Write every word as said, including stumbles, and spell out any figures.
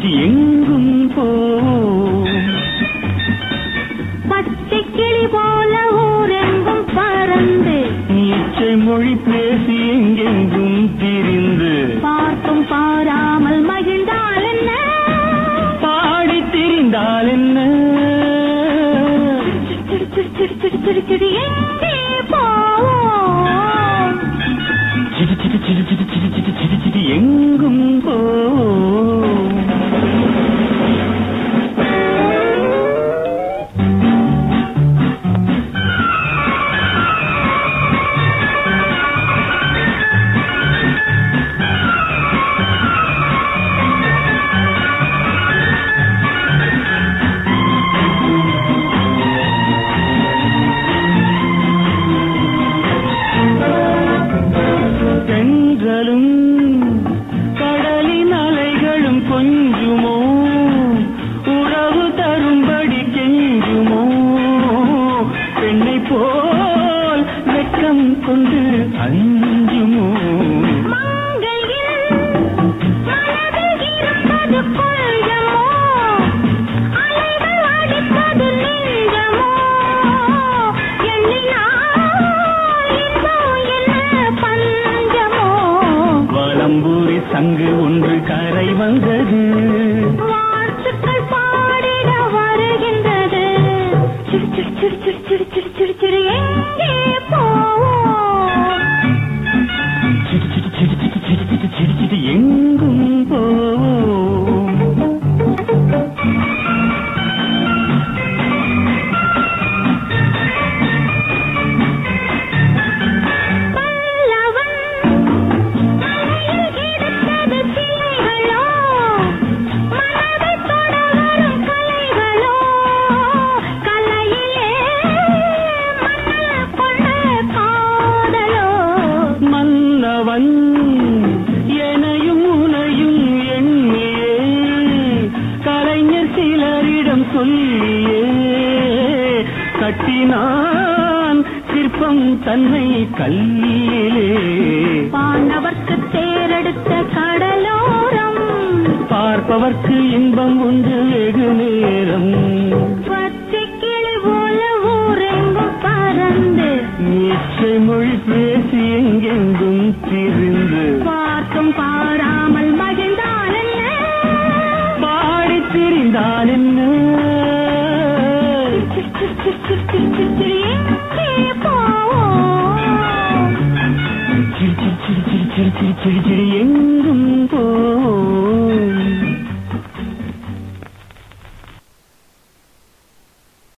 சிரிச்சிட்டு எங்கும் போவோம். பச்சை கிளி போல ஊரெங்கும் பறந்து இச்சை மொழி பேசி எங்கெங்கும் திரிந்து பார்த்தும் பாராமல் மகிழ்ந்தால் என்ன, பாடி திரிந்தால் என்ன, சிரிச்சிடி எங்கே போவோம். சிரி சிரி சிரி சிரி சிரி சிரி சிரி சிரி எங்கும் போவோம். கடலின் அலைகளும் கொஞ்சுமோ, உறவு தரும்படி கெஞ்சுமோ, பெண்ணை போல் வெட்கம் கொண்டு அஞ்சுமோ. வலம்பூரி சங்கு ஒன்று கரை வந்தது, வாழ்த்துக்கள் பாடிட வருகின்றது. சிறு சிறு சிறு சிறு சிறு சிறு சிறு சிறு எங்கே போவோம். சிறு சிறு சிறு சிறு சிறு சிறு சிறு சிறு எங்கும் போவோம். எனையும் உனையும் எண்ணியே கலைஞர் சிலரிடம் சொல்லியே கட்டினான் சிற்பம் தன்னை கல்லிலே. பாண்டவர்க்கு தேரெடுத்த கடலோரம் பார்ப்பவர்க்கு இன்பம் உண்டு வெகு நேரம். பச்சை கிளி போல ஊரெங்கும் பறந்து இச்சை மொழி பேசி எங்கெங்கும் திரிந்து பார்த்தும் பாராமல் மகிழ்ந்தால் என்ன, பாடி திரிந்தால் என்ன, எங்கே போவோம். சிரி சிரி சிரி சிரி சிரி சிரி சிரி